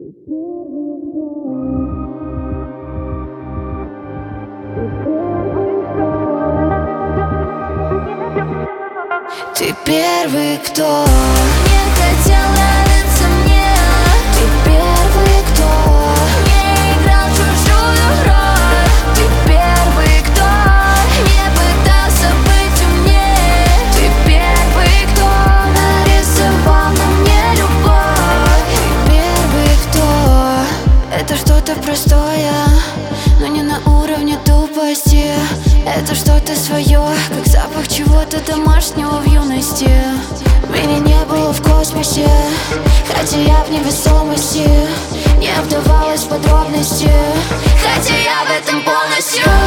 Ты первый, кто не хотел нравиться мне. Ты первый, кто не играл чужую роль. Ты первый, кто не пытался быть умнее. Ты первый, кто нарисовал на мне любовь. Ты первый, кто это что-то простое, но не на уровне тупости. Это что-то свое, как запах чего-то домашнего в юности. Меня не было в космосе, хотя я в невесомости. Не вдавалась в подробности, хотя я в этом полностью